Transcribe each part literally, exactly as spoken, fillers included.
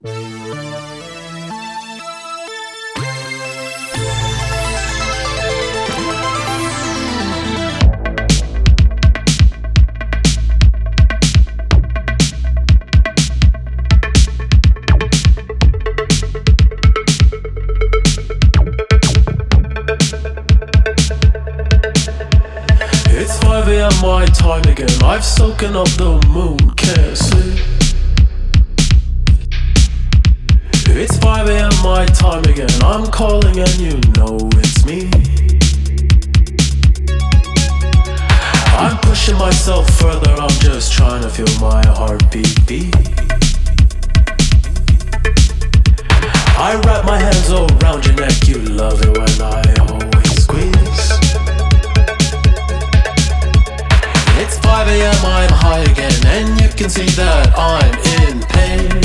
It's five a m my time again. I've soaken up the moon, can't sleep. It's five a m my time again. I'm calling and you know it's me. I'm pushing myself further. I'm just trying to feel my heartbeat beat. I wrap my hands around your neck. You love it when I always squeeze. It's five a m, I'm high again, and you can see that I'm in pain.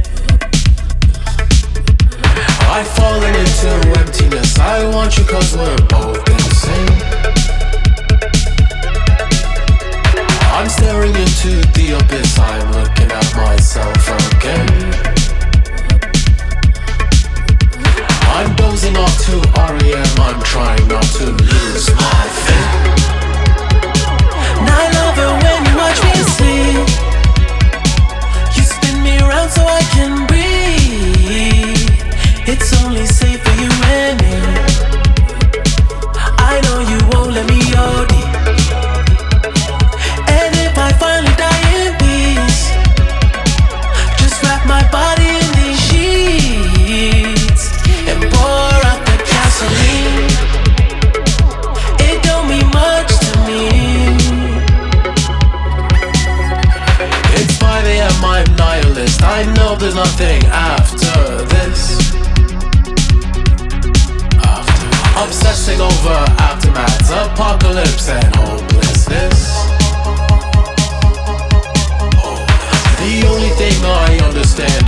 I've fallen into emptiness. I want you cause we're both insane. I'm staring into the abyss. I'm looking at myself again. I'm dozing off to R E M. I'm trying not to lose my faith. I love it when you watch me sleep. You spin me around so I can breathe. It's only safe for you and me. I know you won't let me O D. And if I finally die in peace, just wrap my body in these sheets and pour out the gasoline. It don't mean much to me. It's five a m, I'm nihilist. I know there's nothing after this. After obsessing over aftermaths, apocalypse and hopelessness. The only thing I understand